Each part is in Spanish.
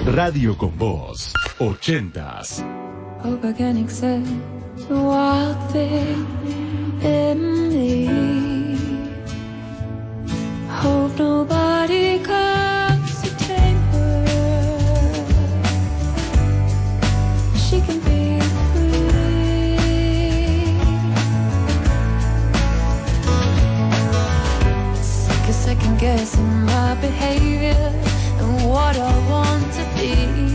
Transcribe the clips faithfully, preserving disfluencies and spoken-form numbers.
Radio con Voz, ochentas. Hope I can accept the wild thing in me. Hope nobody comes to tame her. She can be free. Sick of second guessing my behavior and what I want to be.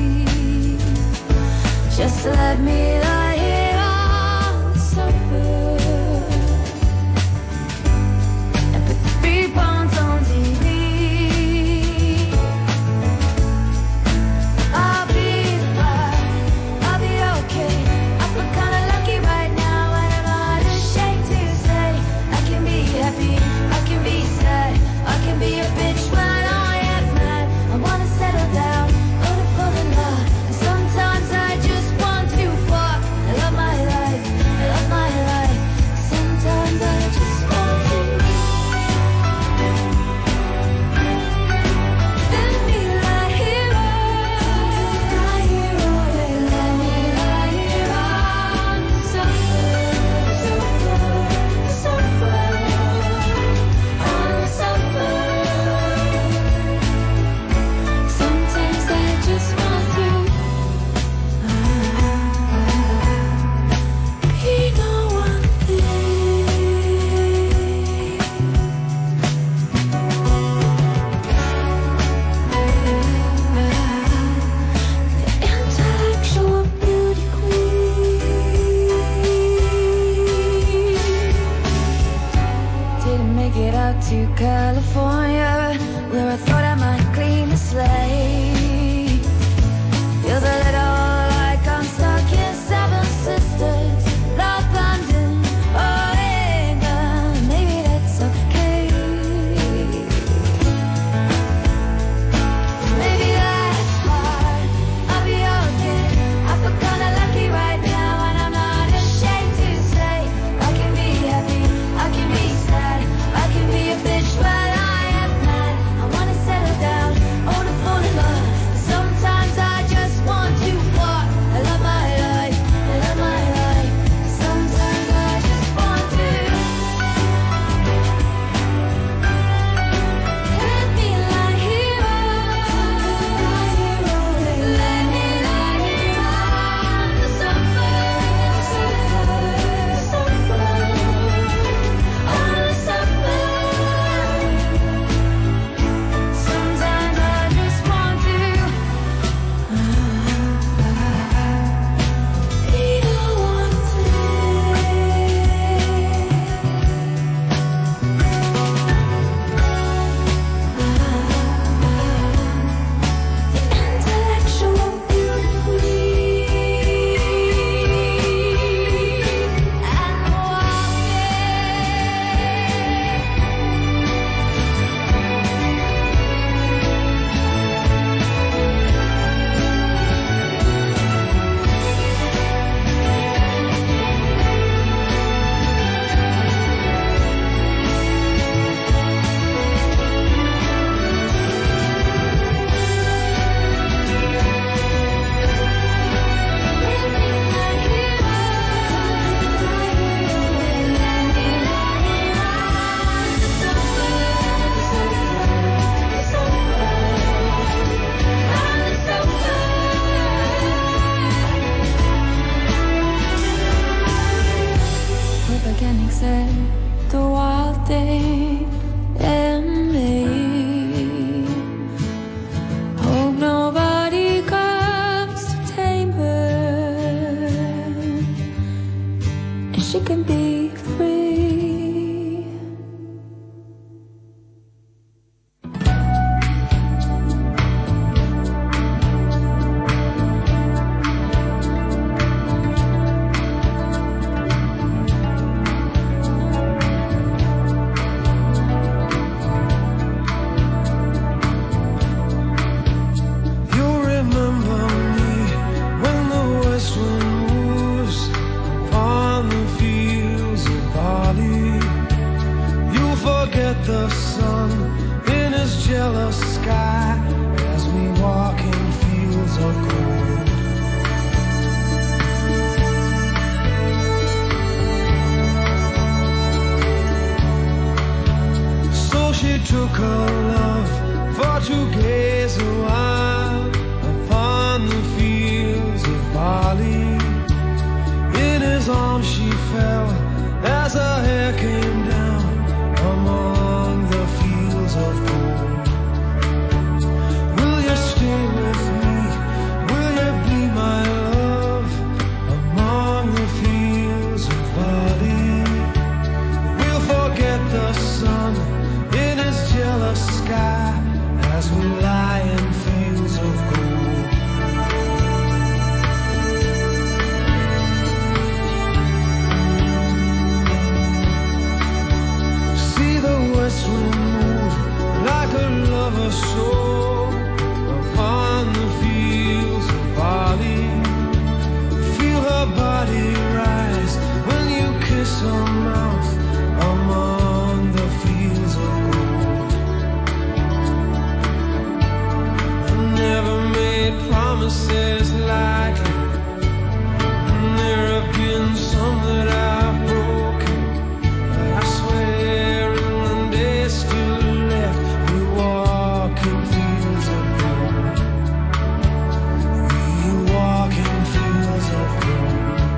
Just let me lie here on the sofa and put the rebounds on T V. I'll be fine, I'll be okay. I feel kinda lucky right now, and I'm not ashamed to say I can be happy, I can be sad, I can be a bitch when I am mad. I wanna settle down, wanna fall in love, and sometimes I just want to fuck. I love my life, I love my life. Sometimes I just want to let me lie here, lie here all day. Let me lie here on the sofa, sofa, sofa, on the sofa. Sometimes I just want to be no one thing. The intellectual beauty queen. Didn't make it out to California, where I thought I might clean the slate. Feels a little like I'm stuck in Seven Sisters, North London or England. Maybe that's okay. Maybe that's hard. I'll be okay. I feel kinda lucky right now, and I'm not ashamed to say I can be happy, I can be sad, I can be a bitch when I am mad. I wanna settle down, I wanna fall in love. Sometimes I just want to walk. I love my life, I love my life. Sometimes I just want to let me lie here, lie here all day. Let me lie here on the sofa, sofa, sofa, on the sofa. Sometimes I just want to be no one thing. The intellectual beauty queen and the wild hope I can accept the wild thing in me. Hope nobody comes to tame her, and she can be free. You remember me when the west wind moves on the fields of barley. You forget the sun in his jealous sky as we walk in fields of gold. So she took her love for to gaze a while upon the fields of barley. In his arms she fell as her hair came down among the fields of gold. Will you stay with me? Will you be my love among the fields of barley? We'll forget the sun in his jealous sky as we lie in fields of gold. See the west wind move like a lover's soul upon the fields of barley. Feel her body rise when you kiss her mouth among the fields of gold. I never made promises lightly, and there have been some that I've broken. But I swear in the days still left, we walk in fields of gold. We walk in fields of gold.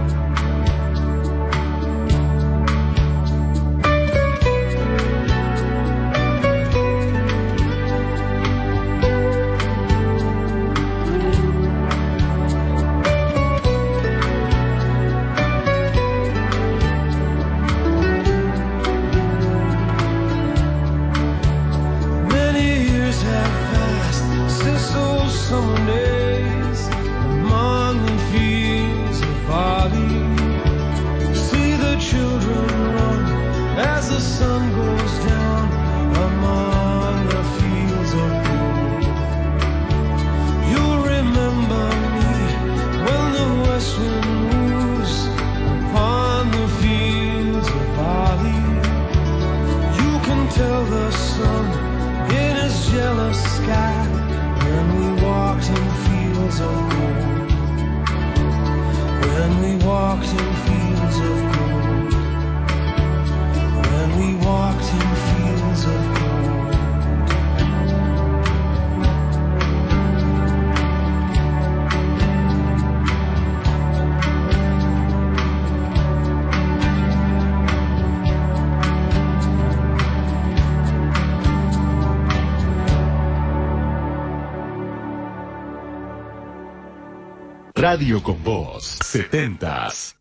Many years have passed since those summer days among the fields of barley. See the children run as the sun goes down among the fields of gold. You'll remember me when the west wind moves upon the fields of barley. You can tell the sun in his jealous sky when we walked in fields of gold. When we walked in fields of gold. When we walked in fields of gold. Radio con Voz, setentas.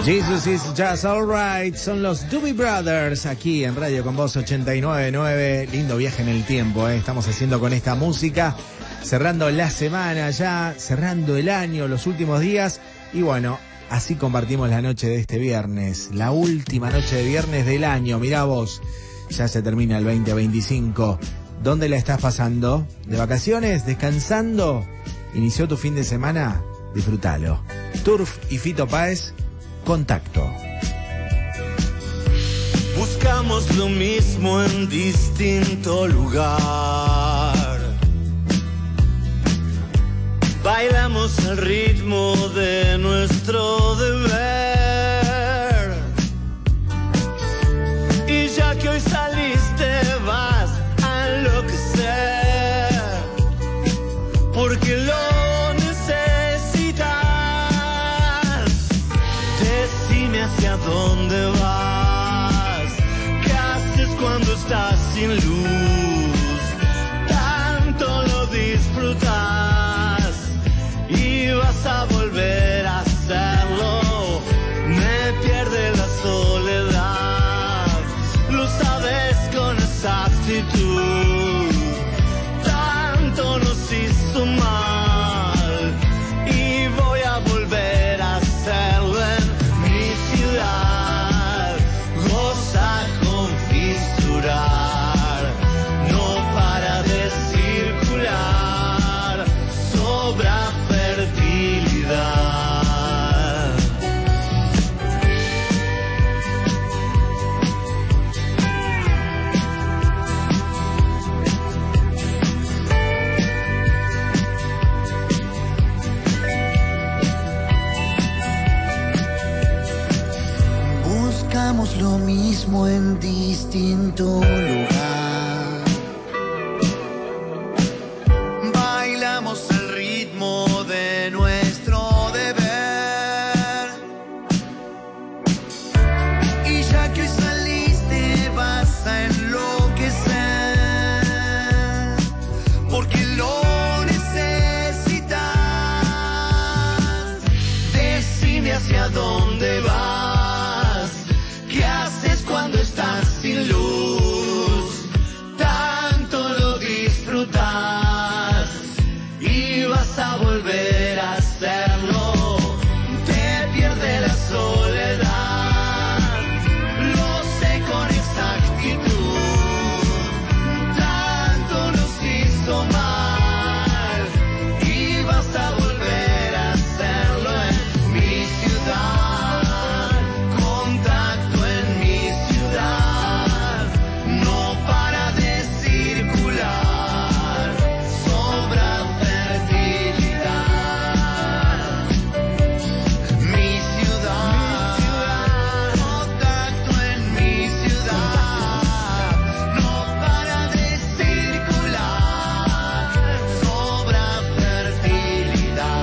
Jesus is just alright. Son los Doobie Brothers aquí en Radio Con Vos ochenta y nueve punto nueve. Lindo viaje en el tiempo, ¿eh? Estamos haciendo con esta música, cerrando la semana ya, cerrando el año, los últimos días. Y bueno, así compartimos la noche de este viernes, la última noche de viernes del año. Mirá vos, ya se termina el veinte veinticinco. ¿Dónde la estás pasando? ¿De vacaciones? ¿Descansando? ¿Inició tu fin de semana? Disfrútalo. Turf y Fito Páez, Contacto. Buscamos lo mismo en distinto lugar. Bailamos al ritmo de nuestro deber. Y ya que hoy saliste vas a enloquecer, porque lo necesitas. Decime hacia dónde vas, qué haces cuando estás sin luz. Tanto lo disfrutas y vas a volver a hacerlo. Me pierde la soledad, lo sabes con exactitud. Tanto nos hizo mal y voy a volver a hacerlo en mi ciudad. Goza con fisurar, no para de circular, sobra fertilidad. Buscamos lo mismo en distinto lugar. Bailamos al ritmo de nuestro deber. Y ya que hoy saliste vas a enloquecer, porque lo necesitas. Decime hacia dónde vas, qué haces cuando estás sin luz. Tanto lo disfrutas y vas a volver a hacerlo. Te pierde la soledad, lo sé con exactitud. Tanto nos hizo mal y vas a volver a hacerlo en mi ciudad. Contacto en mi ciudad, no para de circular, sobra fertilidad. Mi ciudad, contacto en mi ciudad, no para de circular, sobra fertilidad.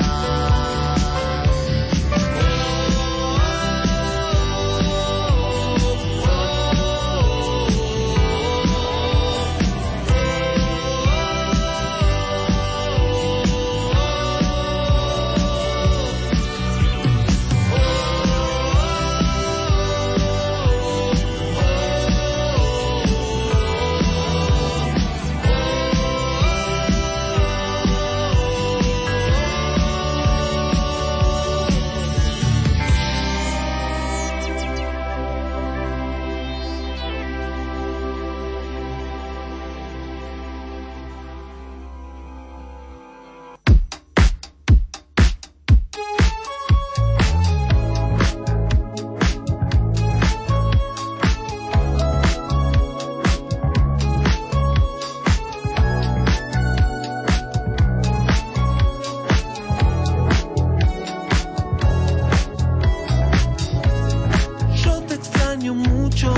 Yo te extraño mucho,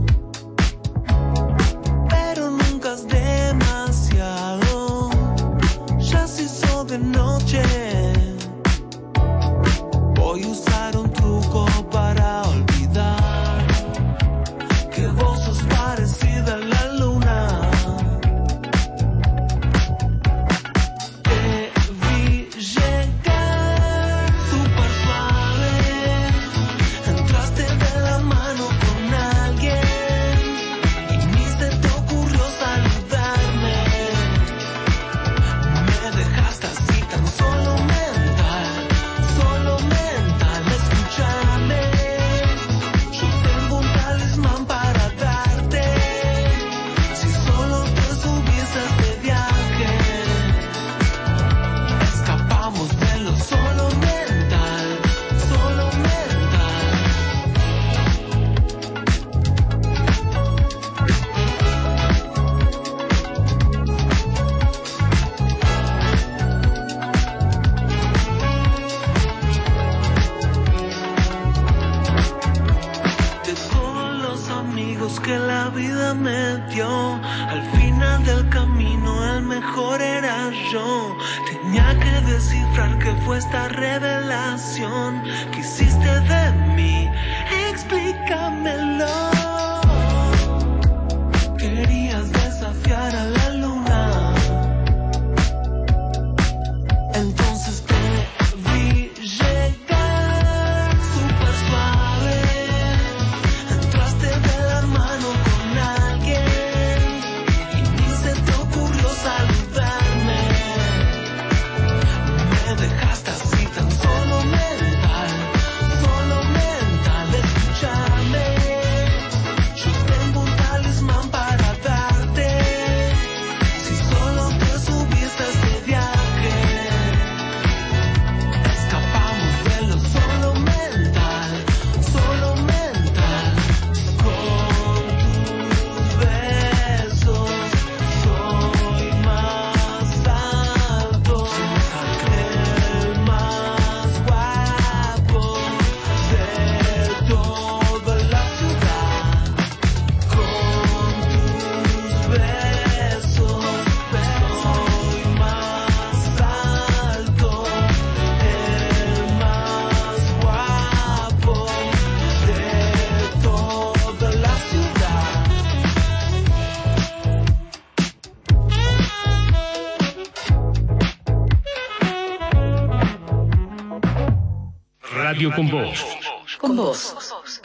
pero nunca es demasiado. Ya se hizo de noche, voy a usar un truco para olvidar que vos sos parecida a la luna. Te vi llegar, tu par suave amigos que la vida me dio. Al final del camino el mejor era yo. Tenía que descifrar qué fue esta revelación que hiciste de mí. Explícamelo. Querías desafiar a la luna, entonces te vi llegar súper suave. Entraste de la mano con alguien y ni se te ocurrió saludarme. Me dejaste así tan solo mental, solo mental. Escúchame, yo tengo un talismán para darte. Si solo te subiste a este viaje, escapamos de lo solo mental, solo mental. Con tus besos soy más alto, el más guapo de toda la ciudad. Con tus besos soy más alto, el más guapo de toda la ciudad. Radio con Voz. Con vos.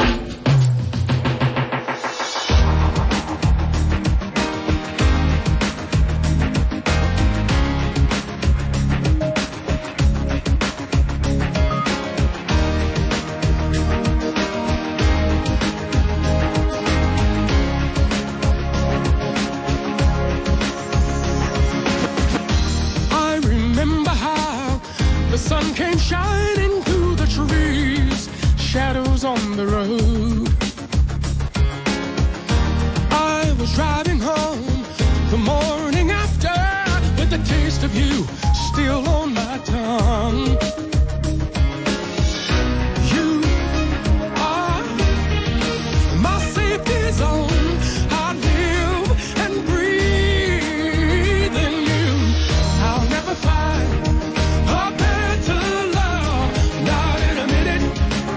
I remember how the sun came shining through the trees, shadows on the road. I was driving home the morning after with the taste of you still on my tongue. You are my safety zone. I live and breathe in you. I'll never find a better love, not in a minute.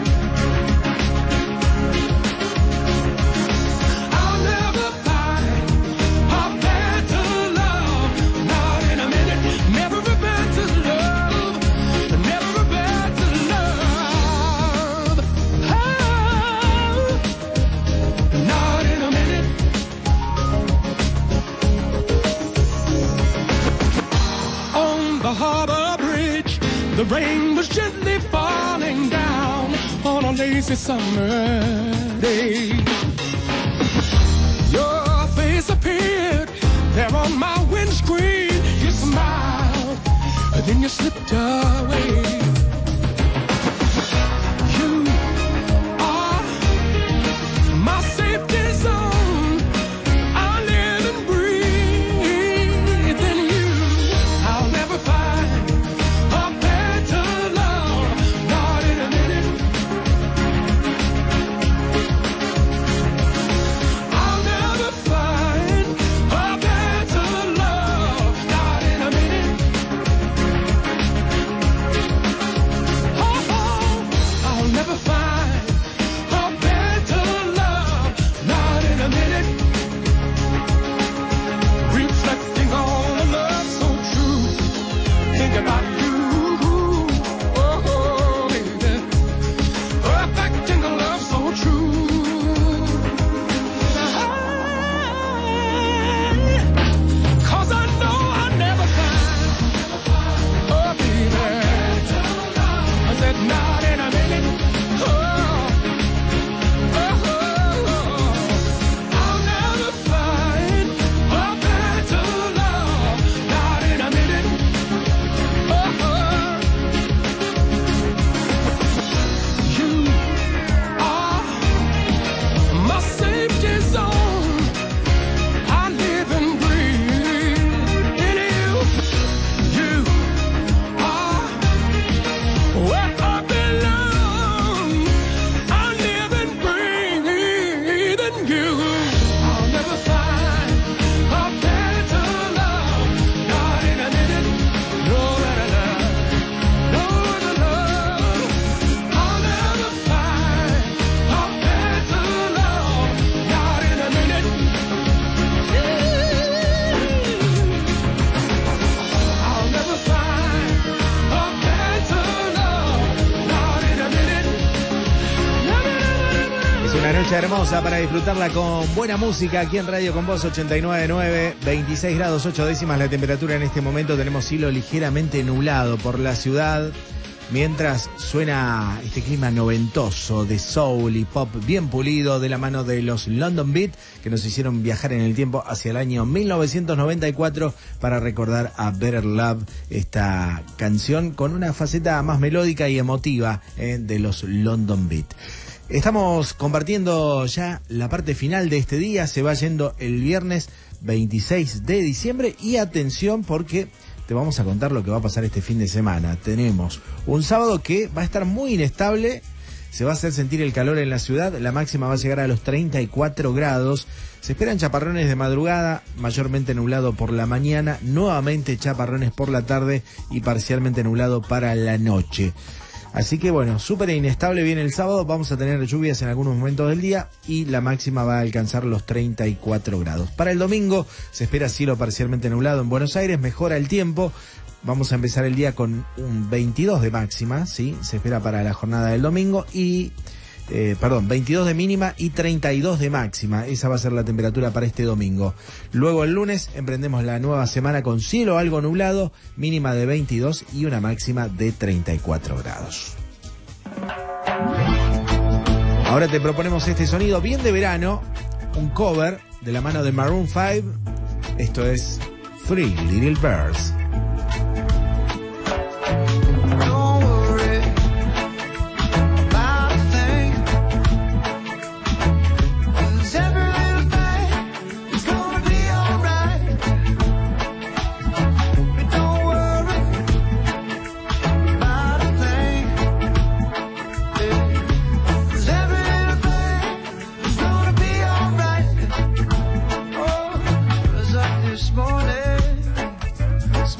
I'll never find a better love, not in a minute. Never a better love, never a better love. Oh, not in a minute. On the harbor bridge, the rain was gently falling down on a lazy summer day. Your face appeared there on my windscreen. You smiled, and then you slipped away. You are my safety zone. I live and breathe in you. I'll never find a better love, not in a minute. I'll never find a better love, not in a minute. you. I'll never find a better love, not in a minute, no, no, no, no, no, no. I'll never find a better love, not in a minute. I'll never find a better love, not in a minute. Es una noche hermosa para disfrutarla con buena música aquí en Radio Con Vos ochenta y nueve punto nueve, veintiséis grados ocho décimas la temperatura en este momento. Tenemos cielo ligeramente nublado por la ciudad, mientras suena este clima noventoso de soul y pop bien pulido de la mano de los London Beat, que nos hicieron viajar en el tiempo hacia el año mil novecientos noventa y cuatro para recordar a Better Love, esta canción con una faceta más melódica y emotiva eh, de los London Beat. Estamos compartiendo ya la parte final de este día, se va yendo el viernes veintiséis de diciembre y atención porque te vamos a contar lo que va a pasar este fin de semana. Tenemos un sábado que va a estar muy inestable, se va a hacer sentir el calor en la ciudad, la máxima va a llegar a los treinta y cuatro grados, se esperan chaparrones de madrugada, mayormente nublado por la mañana, nuevamente chaparrones por la tarde y parcialmente nublado para la noche. Así que bueno, súper inestable viene el sábado, vamos a tener lluvias en algunos momentos del día y la máxima va a alcanzar los treinta y cuatro grados. Para el domingo se espera cielo parcialmente nublado en Buenos Aires, mejora el tiempo, vamos a empezar el día con un veintidós de máxima, ¿sí? Se espera para la jornada del domingo y... Eh, perdón, veintidós de mínima y treinta y dos de máxima. Esa va a ser la temperatura para este domingo. Luego el lunes emprendemos la nueva semana con cielo algo nublado, mínima de veintidós y una máxima de treinta y cuatro grados. Ahora te proponemos este sonido bien de verano, un cover de la mano de Maroon five. Esto es Three Little Birds. This morning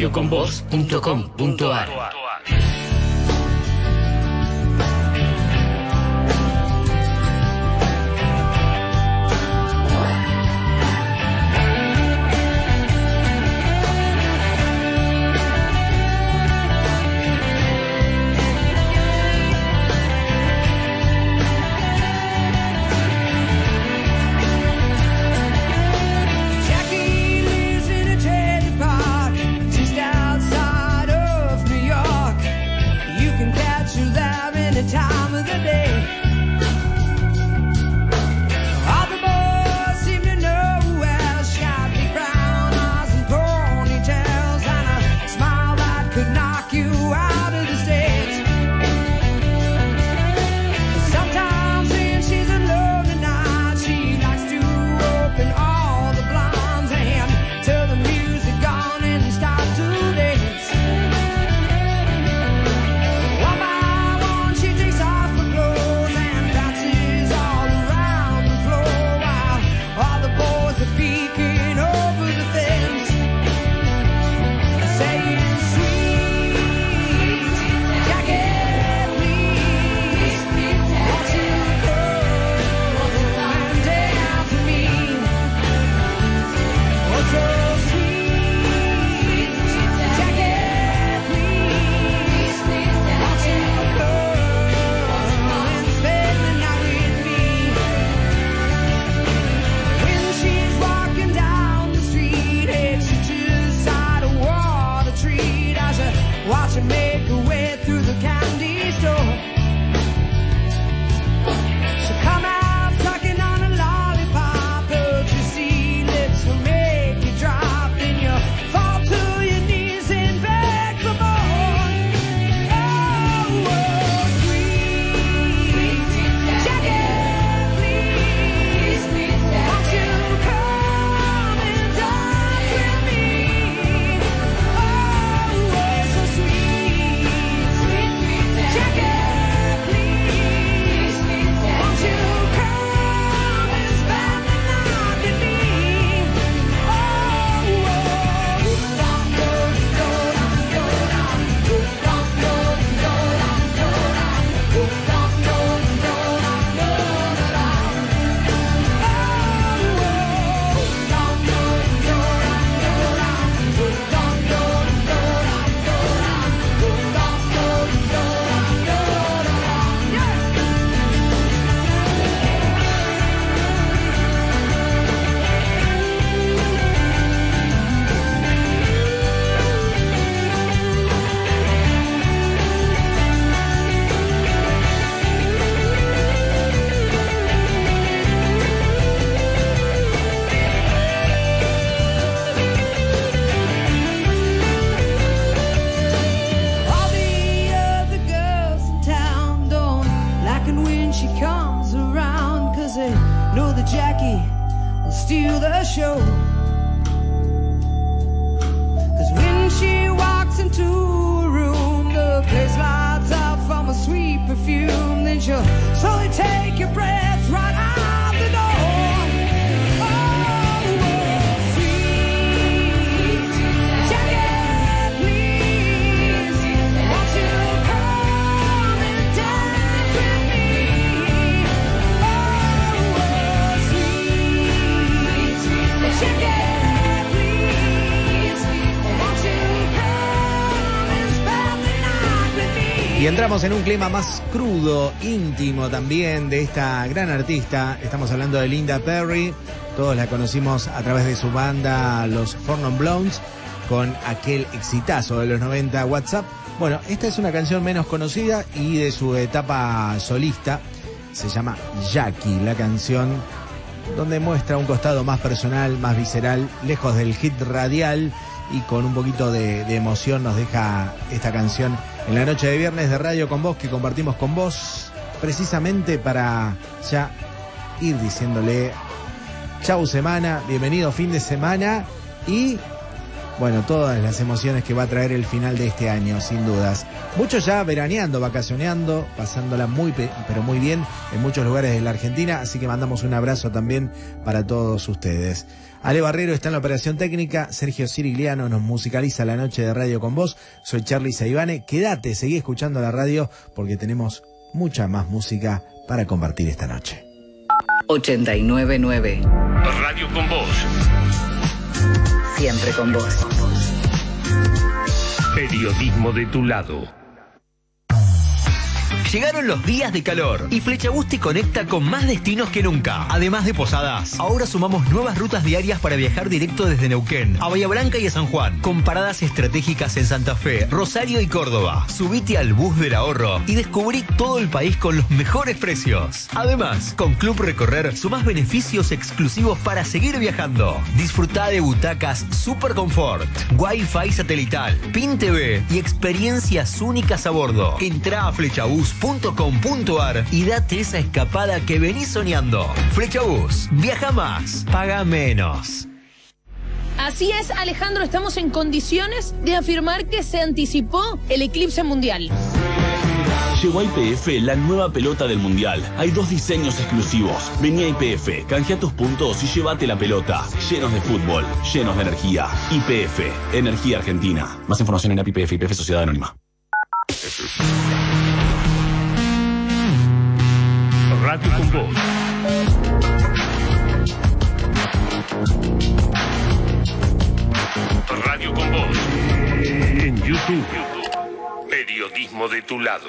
radio con voz punto com punto a r. Y entramos en un clima más crudo, íntimo también de esta gran artista. Estamos hablando de Linda Perry. Todos la conocimos a través de su banda Los Four Non Blondes con aquel exitazo de los noventa, WhatsApp. Bueno, esta es una canción menos conocida y de su etapa solista. Se llama Jackie, la canción donde muestra un costado más personal, más visceral, lejos del hit radial, y con un poquito de, de emoción nos deja esta canción en la noche de viernes de Radio con Vos, que compartimos con vos precisamente para ya ir diciéndole chau semana, bienvenido fin de semana y bueno, todas las emociones que va a traer el final de este año, sin dudas. Muchos ya veraneando, vacacionando, pasándola muy pero muy bien en muchos lugares de la Argentina, así que mandamos un abrazo también para todos ustedes. Ale Barrero está en la operación técnica, Sergio Cirigliano nos musicaliza la noche de Radio con Vos. Soy Charly Saibane. Quédate, seguí escuchando la radio porque tenemos mucha más música para compartir esta noche. ochenta y nueve nueve. Radio con Vos. Siempre con vos. Periodismo de tu lado. Llegaron los días de calor y Flexabus te conecta con más destinos que nunca. Además de posadas, ahora sumamos nuevas rutas diarias para viajar directo desde Neuquén a Bahía Blanca y a San Juan, con paradas estratégicas en Santa Fe, Rosario y Córdoba. Subite al bus del ahorro y descubrí todo el país con los mejores precios. Además, con Club Recorrer sumás beneficios exclusivos para seguir viajando. Disfrutá de butacas Super Confort, Wi-Fi satelital, Pin T V y experiencias únicas a bordo. Entrá a Flexabus punto com punto ar y date esa escapada que venís soñando. Flexabus, viaja más, paga menos. Así es, Alejandro, estamos en condiciones de afirmar que se anticipó el eclipse mundial. Llegó a I P F la nueva pelota del Mundial. Hay dos diseños exclusivos. Vení a I P F, canjea tus puntos y llévate la pelota. Llenos de fútbol, llenos de energía. I P F, Energía Argentina. Más información en I P F, I P F Sociedad Anónima. Radio con Vos. Radio con Vos. En YouTube. Periodismo de tu lado.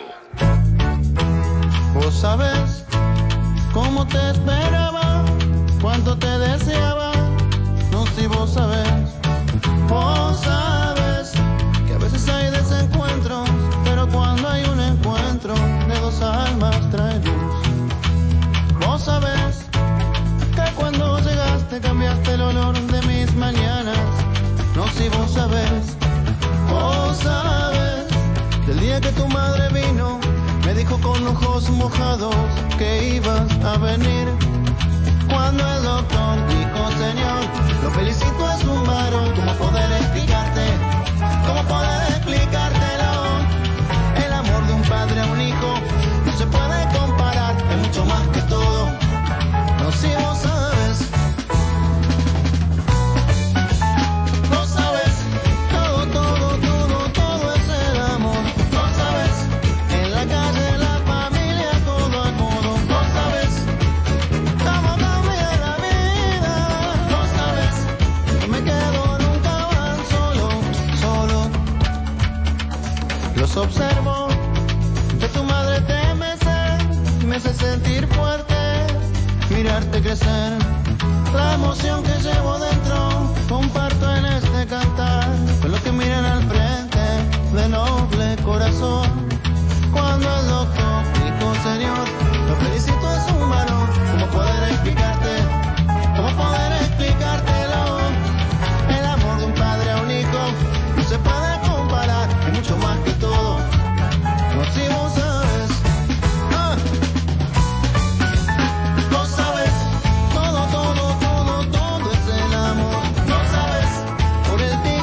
Vos sabés cómo te esperaba, cuánto te deseaba. No, si vos sabés, vos sabés que a veces hay desencuentros, pero cuando hay un encuentro de dos almas trae luz. Vos sabés que cuando llegaste cambiaste el olor de mis mañanas. No, si vos sabés, vos sabés del día que tu madre vino, me dijo con ojos mojados que ibas a venir. Cuando el doctor dijo, señor, lo felicito, es un varón. ¿Cómo poder explicarte? ¿Cómo poder explicártelo? El amor de un padre a un hijo no se puede comparar, es mucho más que todo. No, si vos sabes, vos sabes, todo, todo, todo, todo es el amor. Vos sabes, en la calle, la familia, codo a codo. Vos sabes, cómo cambia la vida. Vos sabes, no me quedo nunca más solo, solo. Los observo, de tu madre te mece, me hace sentir fuerte, mirarte crecer, la emoción que llevo dentro, comparto en este cantar, con los que miran al frente, de noble corazón. Cuando el doctor dijo, señor, lo felicito, es un varón. ¿Cómo poder explicarte? ¿Cómo poder explicártelo? El amor de un padre a un hijo no se puede comparar, es mucho más que todo. No, si vos sabes, ah. Vos sabes, todo, todo, todo, todo es el amor. No sabes, por el tiempo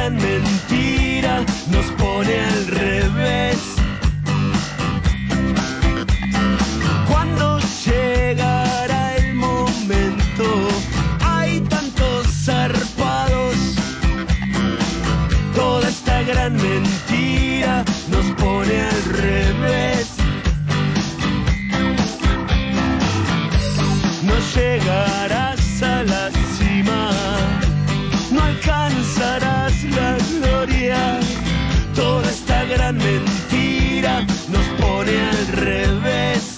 gran mentira nos pone al revés. ¿Cuándo llegará el momento? Hay tantos zarpados. Toda esta gran mentira nos pone al revés. No llegarás a la cima, no alcanzarás la gloria. Toda esta gran mentira nos pone al revés.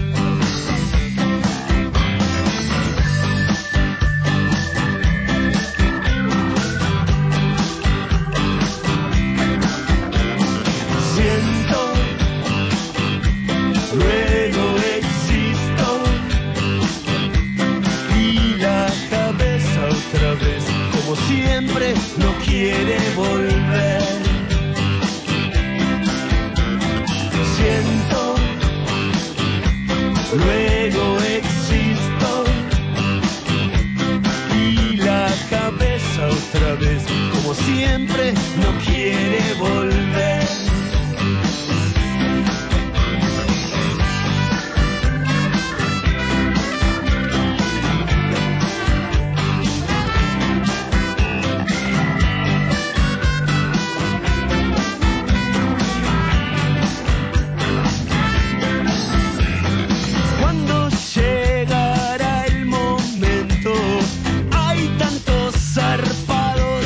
Siento, luego existo, y la cabeza otra vez, como siempre, no quiere volver. Siento, luego existo, y la cabeza otra vez, como siempre, no quiere volver. ¿Cuándo llegará el momento? Hay tantos zarpados.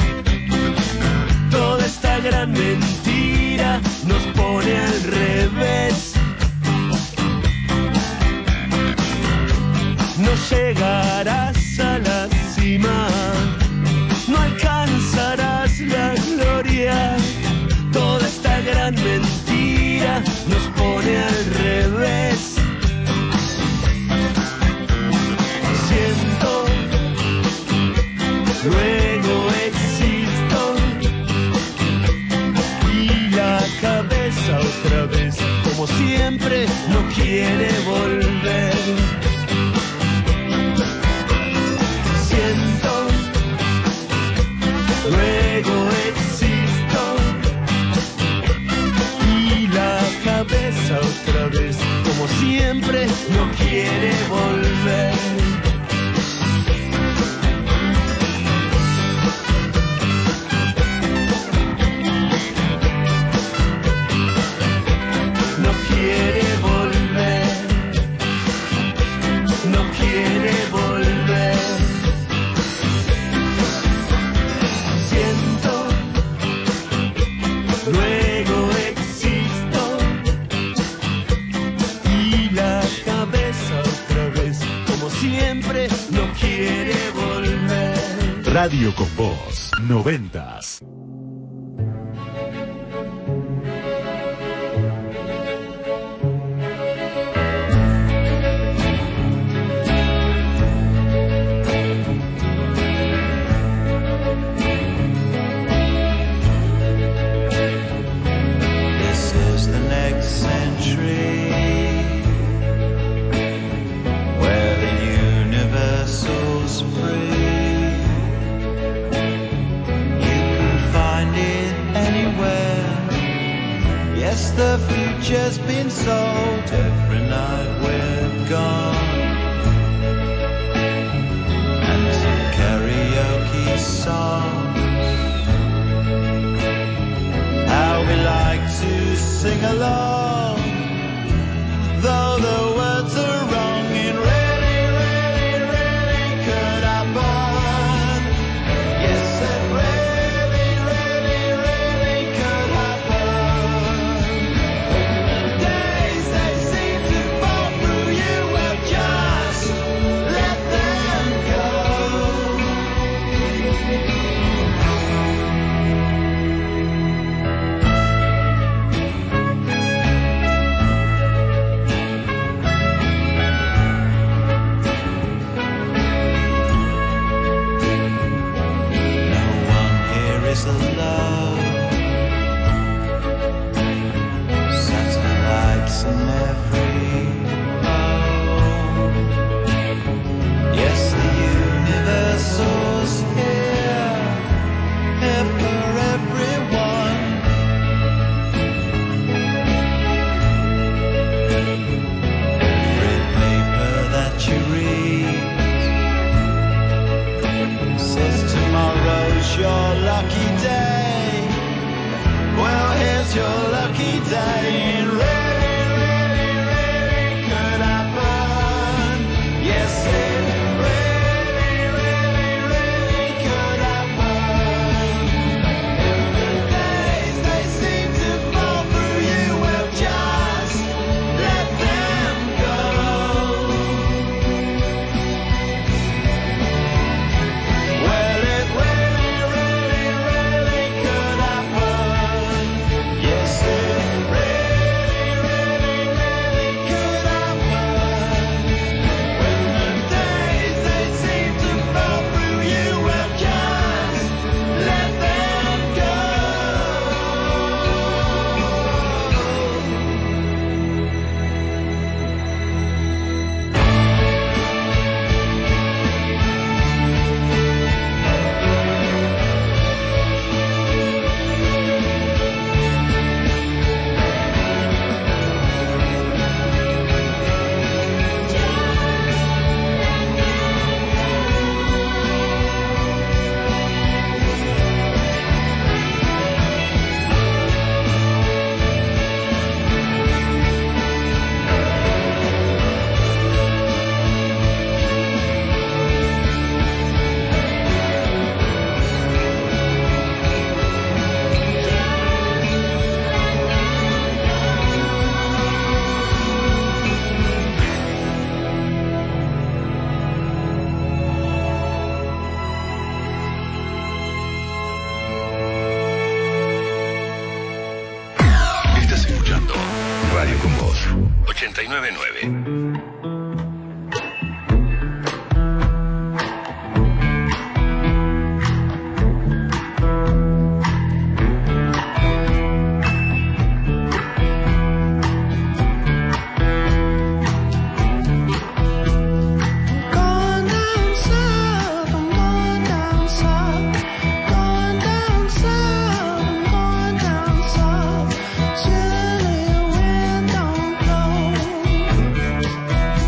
Toda esta gran mentira nos pone al revés. No llegarás a la cima, no alcanzarás la gloria. Toda esta gran mentira nos pone al revés. Siento, luego existo, y la cabeza otra vez, como siempre, no quiere volver. Siento, luego existo, y la cabeza otra vez, como siempre, no quiere volver. No quiere volver, no quiere volver. Siento, luego existo, y la cabeza otra vez, como siempre, no quiere volver. Radio con Voz, noventas. This is the next century, where the universal's free. You can find it anywhere. Yes, the future's been sold. Every night we're gone, and some karaoke songs. How we like to sing along, though the words are wrong. It really, really, really could happen. Yes, it really, really, really could happen. Days they seem to fall through you, well, just let them go. it's your lucky day. It really, really, really could happen. Yes, it really, really, really could happen. If the days they seem to fall through you, well, just let them go. Well, it really, really, really could happen. Yes, it really, really, really could happen. When the days they seem to fall through you, well, just let them go. Estás escuchando Radio con Voz ochenta y nueve punto nueve. Going down south, I'm going down south. Going down south, I'm going down south. Chilly wind don't blow.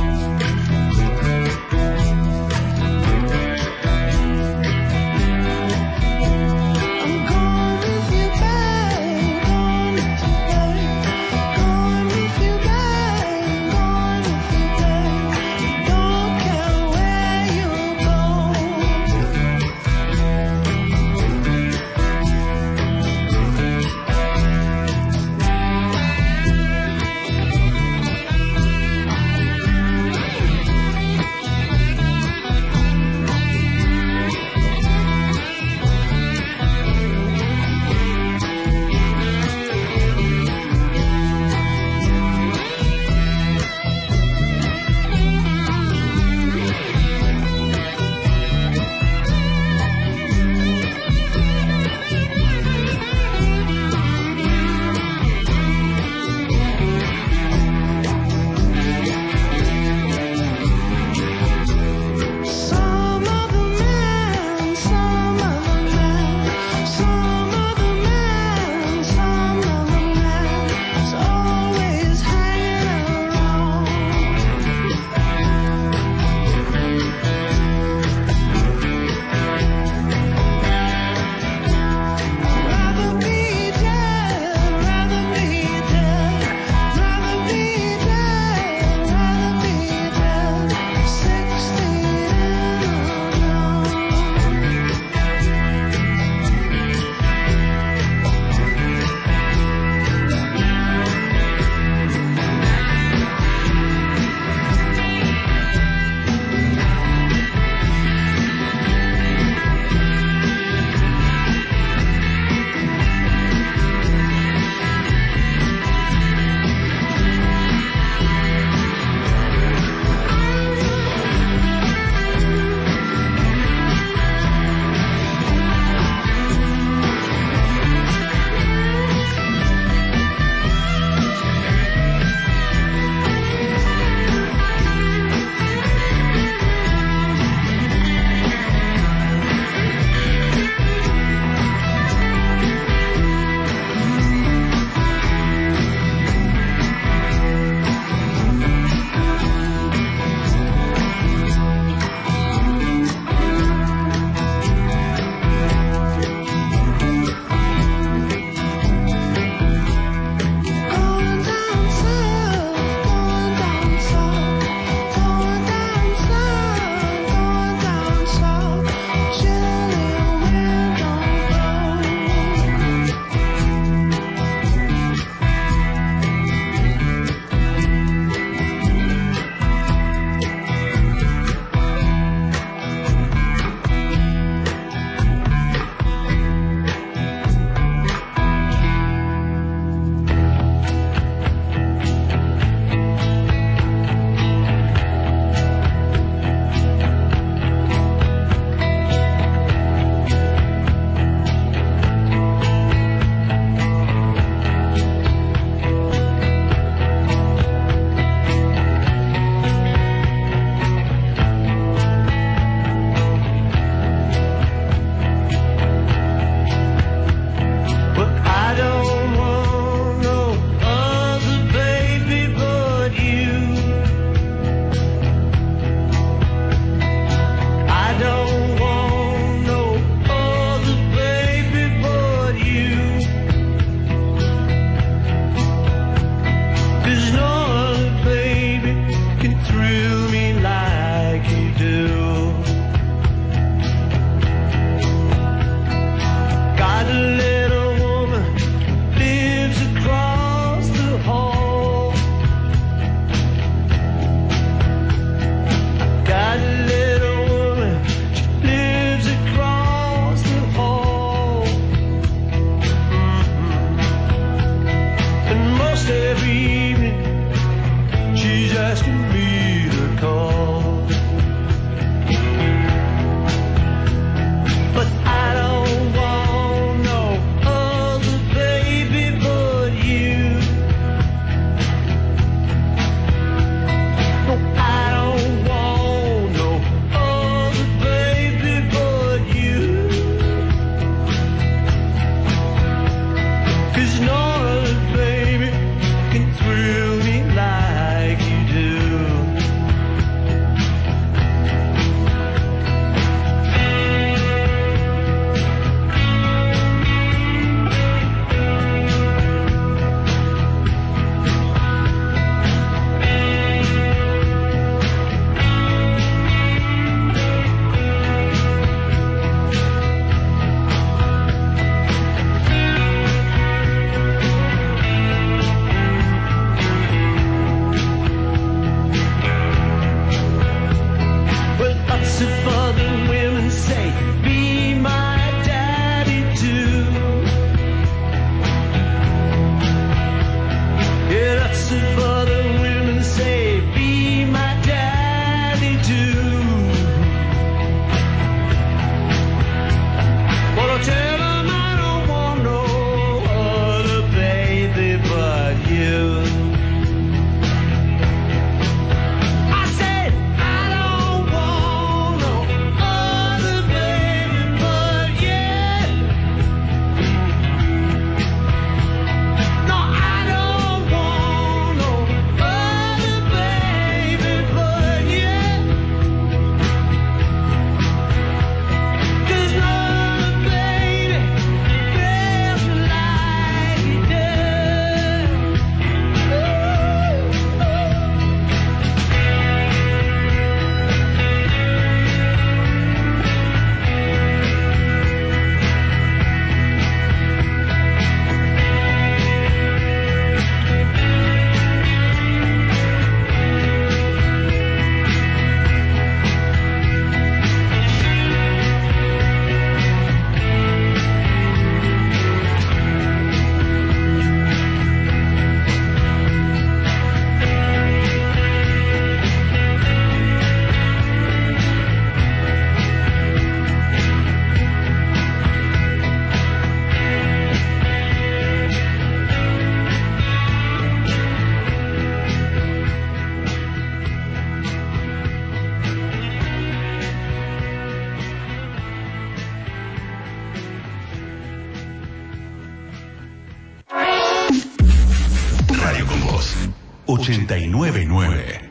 ochenta y nueve nueve.